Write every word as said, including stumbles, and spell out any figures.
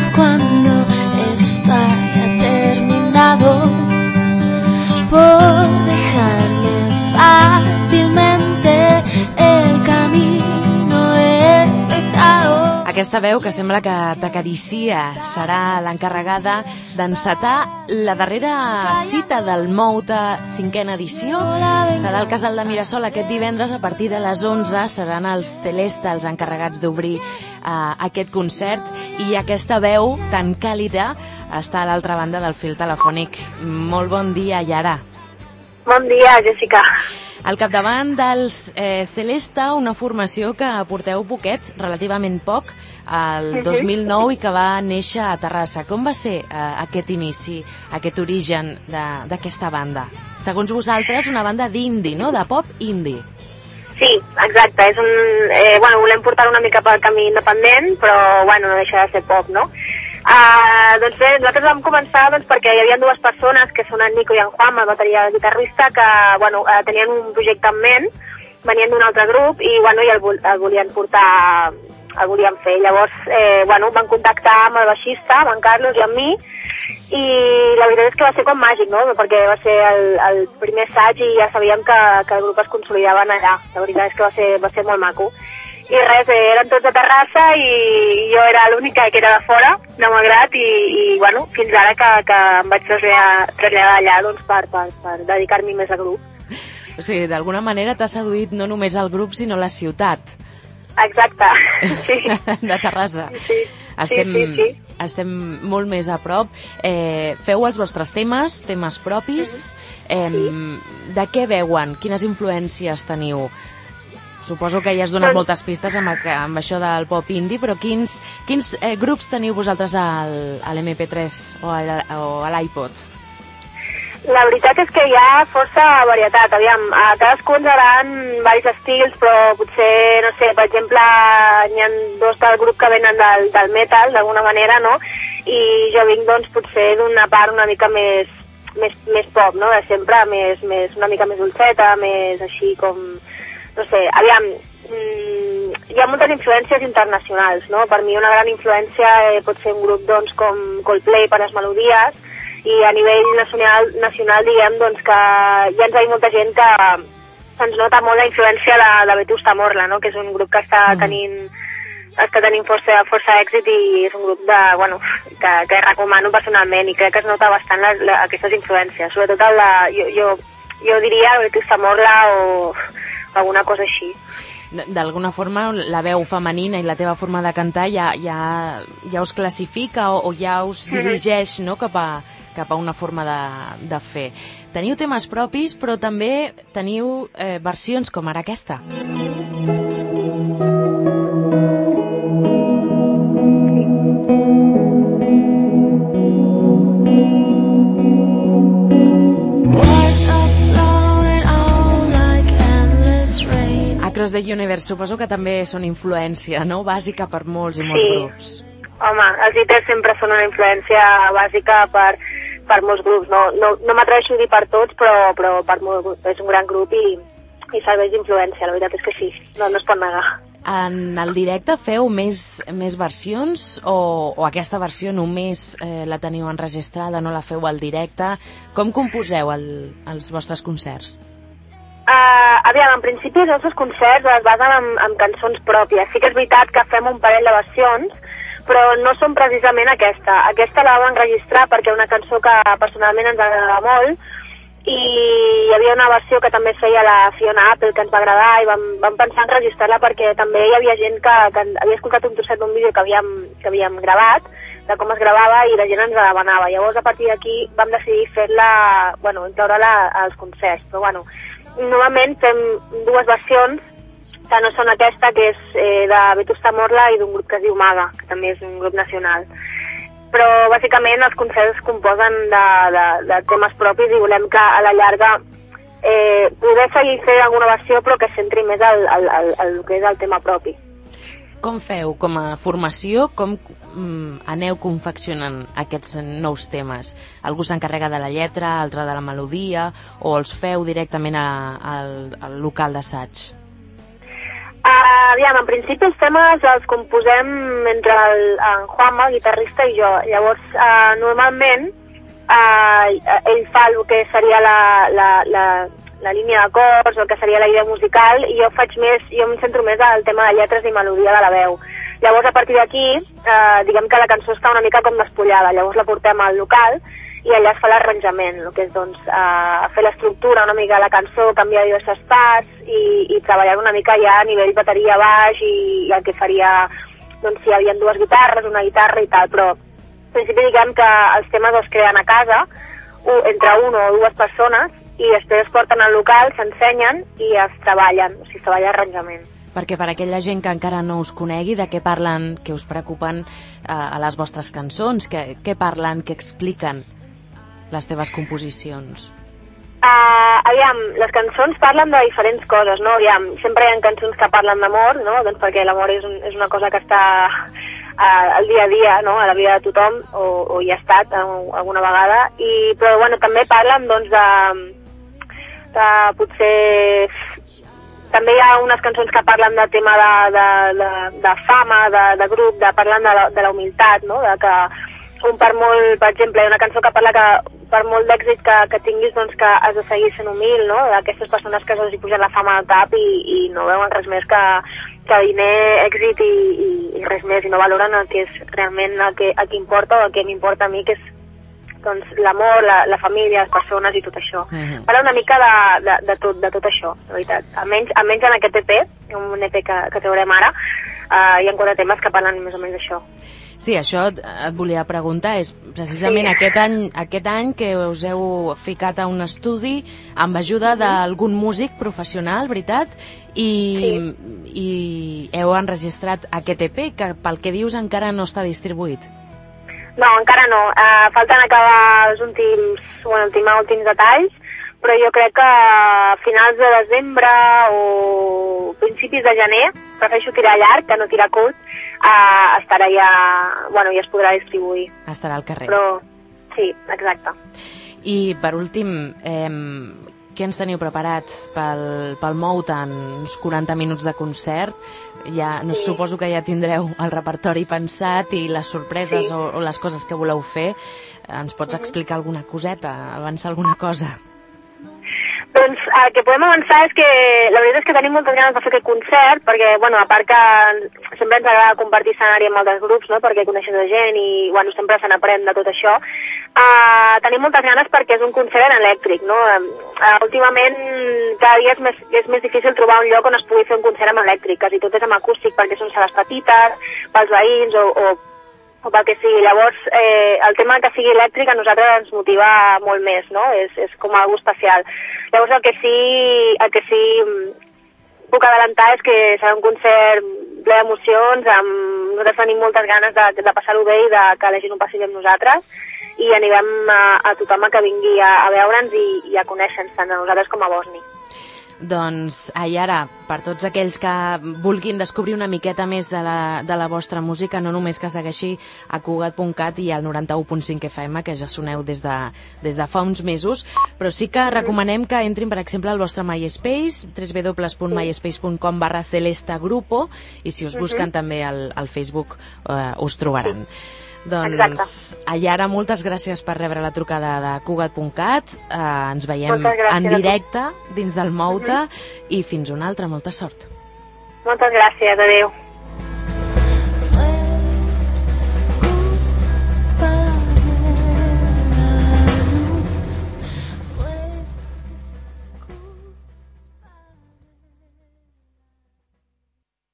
cuando esto haya terminado por dejarme fácilmente el camino espejado. Aquesta veu que sembla que t'acaricia serà l'encarregada d'encetar la darrera cita del Mouta cinquena edició. Serà al Casal de Mirasol aquest divendres a partir de les onze. Seran els Celesta els encarregats d'obrir uh, aquest concert, i aquesta veu tan càlida està a l'altra banda del fil telefònic. Molt bon dia, Yara. Bon dia, Jessica. Al capdavant dels eh, Celesta, una formació que porteu poquets, relativament poc, el dos mil nou, i que va néixer a Terrassa. Com va ser eh, aquest inici, aquest origen d'aquesta banda? Segons vosaltres, una banda d'indie, no?, de pop indie. Sí, exacte. És un, eh, bueno, volem portar una mica pel camí independent, però bueno, no deixa de ser pop, no? Uh, doncs bé, nosaltres vam començar doncs, perquè hi havia dues persones, que són en Nico i en Juan, el bateria i guitarrista, que bueno, uh, tenien un projecte en ment, venien d'un altre grup i, bueno, i el, el volien portar, el volien fer. Llavors, eh, bueno, van contactar amb el baixista, amb en Carlos i amb mi, i la veritat és que va ser com màgic, no?, perquè va ser el, el primer assaig i ja sabíem que, que el grup es consolidaven allà. La veritat és que va ser, va ser molt maco. I res, eren tots a Terrassa i jo era l'única que era de fora, de Malgrat, i, i bueno, fins ara que, que em vaig traslladar, traslladar allà doncs, per, per, per dedicar-m'hi més al grup. O sigui, d'alguna manera t'ha seduït no només el grup, sinó la ciutat. Exacte, sí. De Terrassa. Sí, estem, sí, sí, sí. Estem molt més a prop. Eh, feu els vostres temes, temes propis. Eh, sí. De què veuen? Quines influències teniu? Suposo que ja has donat moltes pistes amb, amb això del pop indie, però quins, quins eh, grups teniu vosaltres al, a l'M P tres o a l'iPod? La veritat és que hi ha força varietat. Aviam, a cadascú ens agraden diversos estils, però potser, no sé, per exemple, n'hi ha dos del grup que venen del, del metal, d'alguna manera, no? I jo vinc, doncs, potser d'una part una mica més, més, més pop, no?, de sempre, més, més, una mica més dolceta, més així com... No sé, aviam, mmm, hi ha moltes influències internacionals, no? Per mi una gran influència eh, pot ser un grup doncs, com Coldplay per les melodies, i a nivell nacional, nacional diguem doncs, que ja ens ha dit molta gent que se'ns nota molt la influència de, de Vetusta Morla, no? Que és un grup que està tenint, està tenint força, força èxit, i és un grup de, bueno, que, que recomano personalment, i crec que es nota bastant la, la, aquestes influències, sobretot el de, jo, jo, jo diria Vetusta Morla o alguna cosa així. D'alguna forma la veu femenina i la teva forma de cantar ja, ja, ja us classifica o, o ja us dirigeix, no?, cap a, cap a una forma de, de fer. Teniu temes propis, però també teniu eh, versions com ara aquesta. Across the Universe, suposo que també són influència, no?, bàsica per molts i molts sí. grups. Home, els I T sempre són una influència bàsica per, per molts grups. No, no, no m'atreveixo a dir per tots, però, però per molt, és un gran grup i, i serveix d'influència, la veritat és que sí, no, no es pot negar. En el directe feu més, més versions o, o aquesta versió només eh, la teniu enregistrada, no la feu al directe? Com composeu el, els vostres concerts? Uh, aviam, en principi els nostres concerts es basen en, en cançons pròpies. Sí que és veritat que fem un parell de versions, però no són precisament aquesta. Aquesta la vam enregistrar perquè una cançó que personalment ens agrada molt, i hi havia una versió que també feia la Fiona Apple que ens va agradar, i vam, vam pensar en registrar-la perquè també hi havia gent que, que havia escoltat un trosset d'un vídeo que havíem, que havíem gravat, de com es gravava, i la gent ens la demanava. Llavors, a partir d'aquí vam decidir fer-la, bueno, incloure-la als concerts, però bueno, normalment fem dues versions que no són aquesta, que és eh, de Vetusta Morla i d'un grup que es diu Maga, que també és un grup nacional. Però bàsicament els concerts es composen de, de, de temes propis, i volem que a la llarga eh, poder seguir fent alguna versió però que es centri més al, al, al, al que és el tema propi. Com feu com a formació, com mm, aneu confeccionant aquests nous temes? Algú s'encarrega de la lletra, altre de la melodia, o els feu directament a, a, al local d'assaig? Uh, aviam, en principi els temes els composem entre el, en Juanma, el guitarrista, i jo. Llavors, uh, normalment, uh, ell fa el que seria la, la, la, la línia d'acords, el que seria la idea musical, i jo faig més, jo em centro més al tema de lletres i melodia de la veu. Llavors, a partir d'aquí, uh, diguem que la cançó està una mica com despullada, llavors la portem al local, i allà es fa l'arranjament, el que és doncs, uh, fer l'estructura una mica de la cançó, canviar diverses parts i, i treballar una mica ja a nivell bateria baix i, i el que faria, doncs si hi havia dues guitarres, una guitarra i tal, però en principi diguem que els temes es creen a casa, un, entre una o dues persones, i després es porten al local, s'ensenyen i es treballen, o sigui, es treballa arranjament. Perquè per aquella gent que encara no us conegui, de què parlen, què us preocupen eh, a les vostres cançons, què, què parlen, què expliquen les teves composicions? Uh, aviam, les cançons parlen de diferents coses, no? Aviam, sempre hi ha cançons que parlen d'amor, no? Doncs perquè l'amor és, un, és una cosa que està uh, al dia a dia, no? A la vida de tothom, o, o hi ha estat uh, alguna vegada, i, però bueno, també parlen doncs de, de potser... També hi ha unes cançons que parlen de tema de, de, de, de fama, de, de grup, de parlant de, de la humilitat, no? De que un per molt, per exemple, hi ha una cançó que parla que per molt d'èxit que, que tinguis, doncs que has de seguir sent humil, no? D'aquestes persones que se'ls hi puja la fama al cap i, i no veuen res més que, que diner, èxit i, i, i res més, i no valoren el que és realment el que, el que importa o el que m'importa a mi, que és doncs l'amor, la, la família, les persones i tot això. Uh-huh. Parla una mica de, de, de, tot, de tot això, de veritat. Almenys, almenys en aquest E P, un E P que, que traurem ara, uh, hi ha quatre temes que parlen més o menys d'això. Sí, això et volia preguntar, és precisament sí. aquest, any, aquest any que us heu ficat a un estudi amb ajuda mm-hmm. d'algun músic professional, veritat? I, sí. I heu enregistrat aquest E P que pel que dius encara no està distribuït. No, encara no. Uh, falten acabar els últims, bueno, ultimar últims detalls, però jo crec que a finals de desembre o principis de gener, prefereixo tirar llarg que no tirar curt, uh, estarà ja, bueno, ja es podrà distribuir. Estarà al carrer. Però, sí, exacte. I per últim, eh, què ens teniu preparat pel, pel Mout en uns quaranta minuts de concert? Ja, no, sí. Suposo que ja tindreu el repertori pensat i les sorpreses sí. o, o les coses que voleu fer. Ens pots uh-huh. explicar alguna coseta, avançar alguna cosa? Doncs el que podem avançar és que la veritat és que tenim moltes ganes de fer aquest concert, perquè, bueno, a part que sempre ens agrada compartir escenari amb altres grups, no?, perquè coneixes la gent i, bueno, sempre se n'aprèn de tot això. Uh, tenim moltes ganes perquè és un concert en elèctric, no? Uh, últimament cada dia és més, és més difícil trobar un lloc on es pugui fer un concert amb elèctric, quasi tot és amb acústic perquè són sales petites, pels veïns o, o, o pel que sigui. Llavors, eh, el tema que sigui elèctric a nosaltres ens motiva molt més, no? És, és com algo especial. Llavors el que sí, el que sí puc adelantar és que serà un concert ple d'emocions, amb... nosaltres tenim moltes ganes de, de passar-ho bé i de que la gent ho passi bé amb nosaltres, i animem a, a tothom a que vingui a, a veure'ns i, i a conèixer-nos tant a nosaltres com a Bosni. Doncs, Aiara, per tots aquells que vulguin descobrir una miqueta més de la, de la vostra música, no només que segueixi a Cugat punt cat i al noranta-u punt cinc F M, que ja soneu des de, des de fa uns mesos, però sí que recomanem que entrin, per exemple, al vostre MySpace, w w w punt myspace punt com barra celesta grupo, i si us busquen uh-huh. també al, al Facebook eh, us trobaran. Doncs, exacte. Aiara, moltes gràcies per rebre la trucada de Cugat punt cat. Eh, ens veiem en directe dins del Mouta uh-huh. i fins una altra. Molta sort. Moltes gràcies, adeu.